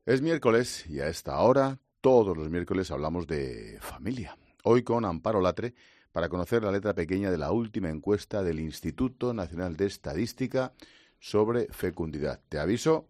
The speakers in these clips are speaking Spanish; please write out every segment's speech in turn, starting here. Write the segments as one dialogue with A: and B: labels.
A: Es miércoles y a esta hora, todos los miércoles hablamos de familia. Hoy con Amparo Latre para conocer la letra pequeña de la última encuesta del Instituto Nacional de Estadística sobre fecundidad. Te aviso,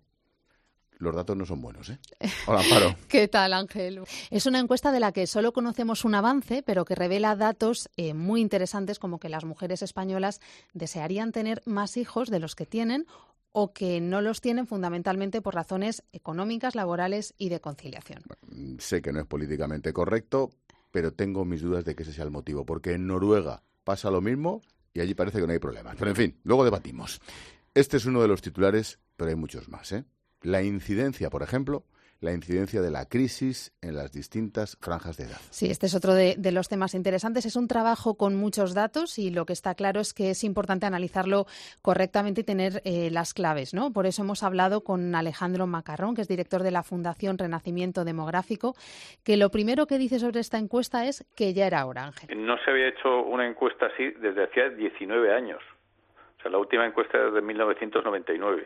A: los datos no son buenos, ¿eh? Hola, Amparo.
B: ¿Qué tal, Ángel? Es una encuesta de la que solo conocemos un avance, pero que revela datos muy interesantes, como que las mujeres españolas desearían tener más hijos de los que tienen o que no los tienen fundamentalmente por razones económicas, laborales y de conciliación.
A: Sé que no es políticamente correcto, pero tengo mis dudas de que ese sea el motivo, porque en Noruega pasa lo mismo y allí parece que no hay problemas. Pero en fin, luego debatimos. Este es uno de los titulares, pero hay muchos más, ¿eh? La incidencia, por ejemplo, la incidencia de la crisis en las distintas franjas de edad.
B: Sí, este es otro de los temas interesantes. Es un trabajo con muchos datos y lo que está claro es que es importante analizarlo correctamente y tener las claves, ¿no? Por eso hemos hablado con Alejandro Macarrón, que es director de la Fundación Renacimiento Demográfico, que lo primero que dice sobre esta encuesta es que ya era hora, Ángel.
C: No se había hecho una encuesta así desde hacía 19 años. O sea, la última encuesta es de 1999.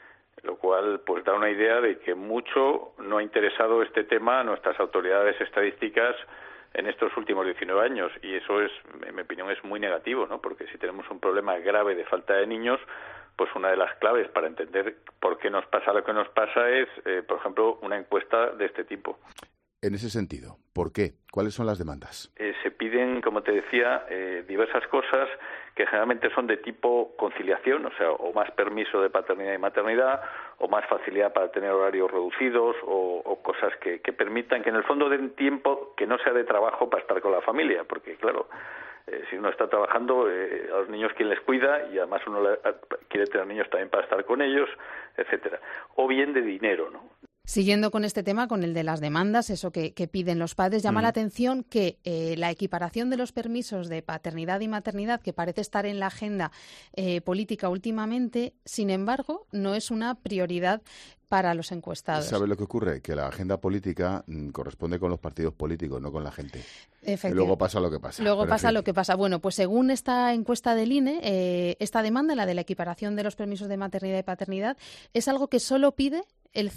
C: Lo cual pues da una idea de que mucho no ha interesado este tema a nuestras autoridades estadísticas en estos últimos 19 años, y eso es, en mi opinión, es muy negativo, ¿no? Porque si tenemos un problema grave de falta de niños, pues una de las claves para entender por qué nos pasa lo que nos pasa es, por ejemplo, una encuesta de este tipo.
A: En ese sentido, ¿por qué? ¿Cuáles son las demandas?
C: Se piden, como te decía, diversas cosas que generalmente son de tipo conciliación, o sea, o más permiso de paternidad y maternidad, o más facilidad para tener horarios reducidos, o cosas que permitan que en el fondo den tiempo que no sea de trabajo para estar con la familia, porque claro, si uno está trabajando, a los niños quién les cuida, y además uno quiere tener niños también para estar con ellos, etcétera. O bien de dinero, ¿no?
B: Siguiendo con este tema, con el de las demandas, eso que piden los padres, llama la atención que la equiparación de los permisos de paternidad y maternidad, que parece estar en la agenda política últimamente, sin embargo, no es una prioridad para los encuestados.
A: ¿Sabe lo que ocurre? Que la agenda política corresponde con los partidos políticos, no con la gente. Y luego pasa lo que pasa.
B: Luego pasa lo que pasa. Bueno, pues según esta encuesta del INE, esta demanda, la de la equiparación de los permisos de maternidad y paternidad, es algo que solo pide el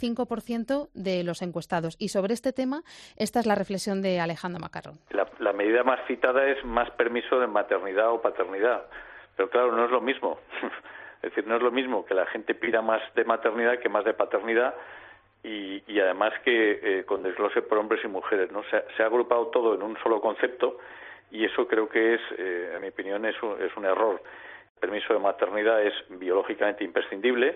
B: 5% de los encuestados. Y sobre este tema, esta es la reflexión de Alejandro Macarrón.
C: La medida más citada es más permiso de maternidad o paternidad. Pero claro, no es lo mismo. Es decir, no es lo mismo que la gente pida más de maternidad que más de paternidad, y además que con desglose por hombres y mujeres, ¿no? Se ha agrupado todo en un solo concepto, y eso creo que es, en mi opinión, es un error. El permiso de maternidad es biológicamente imprescindible,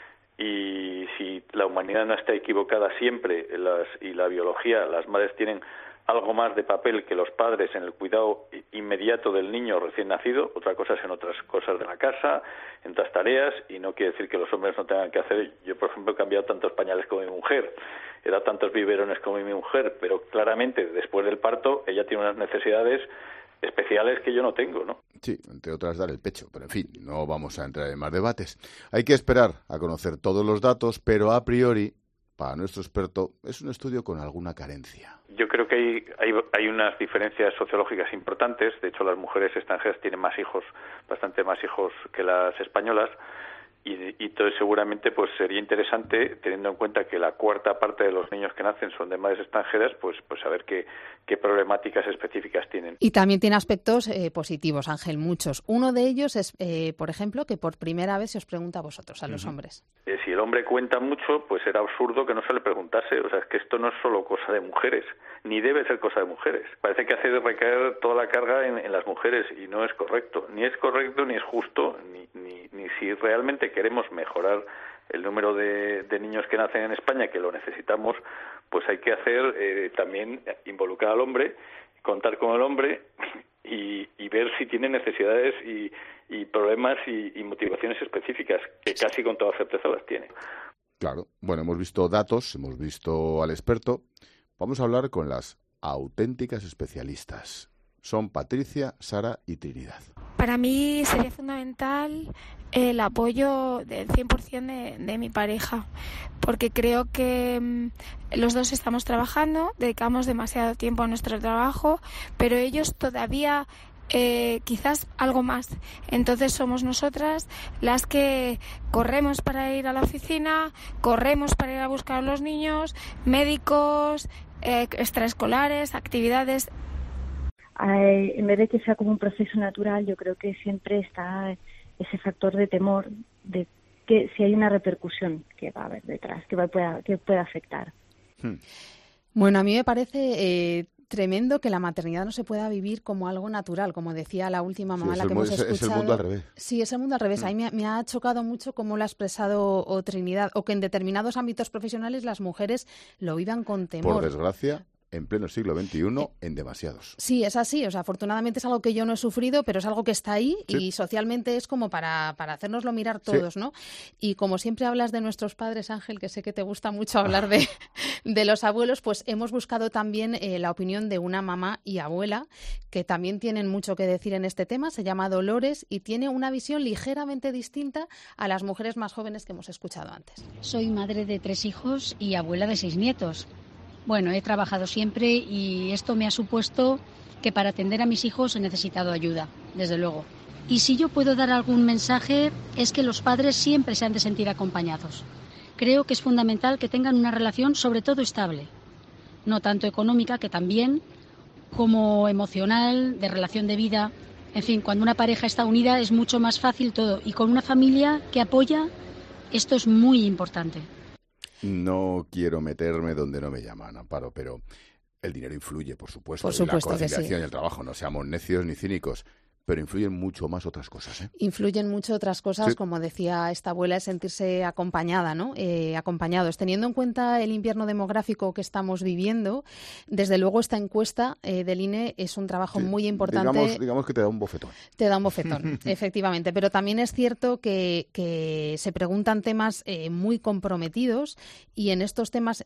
C: y si la humanidad no está equivocada siempre, y la biología, las madres tienen algo más de papel que los padres en el cuidado inmediato del niño recién nacido. Otra cosa es en otras cosas de la casa, en otras tareas, y no quiere decir que los hombres no tengan que hacer. Yo, por ejemplo, he cambiado tantos pañales como mi mujer, he dado tantos biberones como mi mujer, pero claramente después del parto ella tiene unas necesidades especiales que yo no tengo, ¿no?
A: Sí, entre otras dar el pecho, pero en fin, no vamos a entrar en más debates. Hay que esperar a conocer todos los datos, pero a priori, para nuestro experto, es un estudio con alguna carencia.
C: Yo creo que hay unas diferencias sociológicas importantes. De hecho, las mujeres extranjeras tienen más hijos, bastante más hijos que las españolas, y entonces seguramente pues sería interesante, teniendo en cuenta que la cuarta parte de los niños que nacen son de madres extranjeras, pues saber qué problemáticas específicas tienen.
B: Y también tiene aspectos positivos, Ángel, muchos. Uno de ellos es, por ejemplo, que por primera vez se os pregunta a vosotros, a los hombres.
C: Si el hombre cuenta mucho, pues era absurdo que no se le preguntase. O sea, es que esto no es solo cosa de mujeres, ni debe ser cosa de mujeres. Parece que hace recaer toda la carga en las mujeres, y no es correcto. Ni es correcto, ni es justo, ni si realmente queremos mejorar el número de niños que nacen en España, que lo necesitamos, pues hay que hacer también involucrar al hombre, contar con el hombre y ver si tiene necesidades y problemas y motivaciones específicas, que casi con toda certeza las tiene.
A: Claro. Bueno, hemos visto datos, hemos visto al experto. Vamos a hablar con las auténticas especialistas. Son Patricia, Sara y Trinidad.
D: Para mí sería fundamental el apoyo del 100% de mi pareja, porque creo que los dos estamos trabajando, dedicamos demasiado tiempo a nuestro trabajo, pero ellos todavía quizás algo más. Entonces somos nosotras las que corremos para ir a la oficina, corremos para ir a buscar a los niños, médicos, extraescolares, actividades.
E: En vez de que sea como un proceso natural, yo creo que siempre está ese factor de temor de que si hay una repercusión que va a haber detrás, que pueda afectar.
B: Bueno, a mí me parece tremendo que la maternidad no se pueda vivir como algo natural, como decía la última mamá, la que hemos escuchado.
A: Es el mundo al revés.
B: Sí, es el mundo al revés. A mí me ha chocado mucho cómo lo ha expresado Trinidad, o que en determinados ámbitos profesionales las mujeres lo vivan con temor.
A: Por desgracia, en pleno siglo XXI, en demasiados.
B: Sí, es así. O sea, afortunadamente es algo que yo no he sufrido, pero es algo que está ahí y socialmente es como para hacérnoslo mirar todos, ¿no? Y como siempre hablas de nuestros padres, Ángel, que sé que te gusta mucho hablar de los abuelos, pues hemos buscado también la opinión de una mamá y abuela que también tienen mucho que decir en este tema. Se llama Dolores y tiene una visión ligeramente distinta a las mujeres más jóvenes que hemos escuchado antes.
F: Soy madre de 3 hijos y abuela de 6 nietos. Bueno, he trabajado siempre y esto me ha supuesto que para atender a mis hijos he necesitado ayuda, desde luego. Y si yo puedo dar algún mensaje es que los padres siempre se han de sentir acompañados. Creo que es fundamental que tengan una relación sobre todo estable, no tanto económica, que también, como emocional, de relación de vida. En fin, cuando una pareja está unida es mucho más fácil todo y con una familia que apoya, esto es muy importante.
A: No quiero meterme donde no me llaman, Amparo, pero el dinero influye, por supuesto.
B: Por supuesto
A: la conciliación
B: que sí.
A: y el trabajo, no seamos necios ni cínicos, pero influyen mucho más otras cosas, ¿eh?
B: Influyen mucho otras cosas, como decía esta abuela, es sentirse acompañada, ¿no? Acompañados. Teniendo en cuenta el invierno demográfico que estamos viviendo, desde luego esta encuesta del INE es un trabajo muy importante.
A: Digamos que te da un bofetón.
B: Te da un bofetón, efectivamente. Pero también es cierto que se preguntan temas muy comprometidos y en estos temas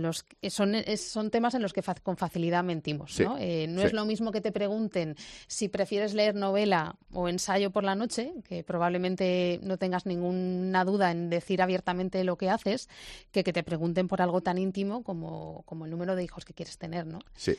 B: son temas en los que con facilidad mentimos, ¿no? No es lo mismo que te pregunten si prefieres leer novela o ensayo por la noche, que probablemente no tengas ninguna duda en decir abiertamente lo que haces, que te pregunten por algo tan íntimo como el número de hijos que quieres tener, ¿no?
A: Sí,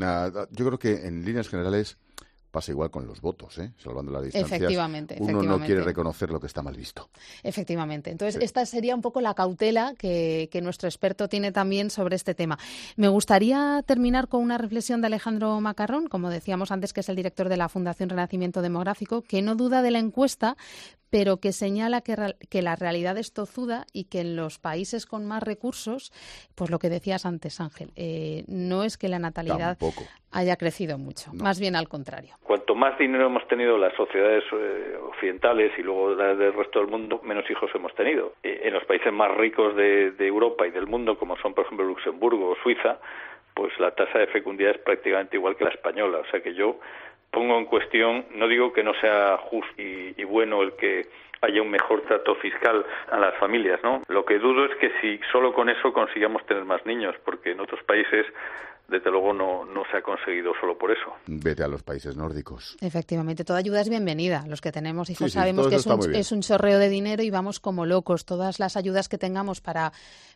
A: yo creo que en líneas generales pasa igual con los votos, salvando las distancias.
B: Efectivamente.
A: Uno no quiere reconocer lo que está mal visto.
B: Efectivamente. Entonces, esta sería un poco la cautela que nuestro experto tiene también sobre este tema. Me gustaría terminar con una reflexión de Alejandro Macarrón, como decíamos antes, que es el director de la Fundación Renacimiento Demográfico, que no duda de la encuesta, pero que señala que la realidad es tozuda y que en los países con más recursos, pues lo que decías antes, Ángel, no es que la natalidad haya crecido mucho, más bien al contrario.
C: Cuanto más dinero hemos tenido las sociedades occidentales y luego las del resto del mundo, menos hijos hemos tenido. En los países más ricos de Europa y del mundo, como son, por ejemplo, Luxemburgo o Suiza, pues la tasa de fecundidad es prácticamente igual que la española. O sea que yo pongo en cuestión, no digo que no sea justo y bueno el que haya un mejor trato fiscal a las familias, ¿no? Lo que dudo es que si solo con eso consigamos tener más niños, porque en otros países desde luego no se ha conseguido solo por eso.
A: Vete a los países nórdicos.
B: Efectivamente, toda ayuda es bienvenida. Los que tenemos hijos sabemos que es un chorreo de dinero y vamos como locos. Todas las ayudas que tengamos para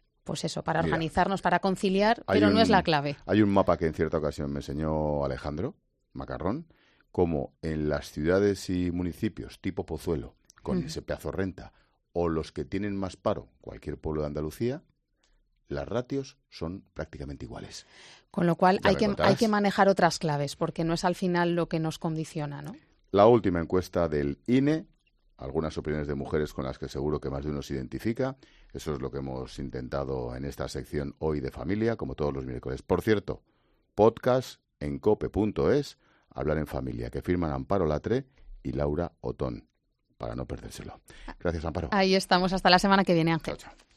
B: organizarnos, para conciliar, pero no es la clave.
A: Hay un mapa que en cierta ocasión me enseñó Alejandro Macarrón, como en las ciudades y municipios tipo Pozuelo, con ese pedazo renta, o los que tienen más paro, cualquier pueblo de Andalucía, las ratios son prácticamente iguales.
B: Con lo cual hay que manejar otras claves, porque no es al final lo que nos condiciona, ¿no?
A: La última encuesta del INE, algunas opiniones de mujeres con las que seguro que más de uno se identifica. Eso es lo que hemos intentado en esta sección hoy de familia, como todos los miércoles. Por cierto, podcast en cope.es, Hablar en Familia, que firman Amparo Latre y Laura Otón, para no perdérselo. Gracias, Amparo.
B: Ahí estamos. Hasta la semana que viene, Ángel.
A: Chao, chao.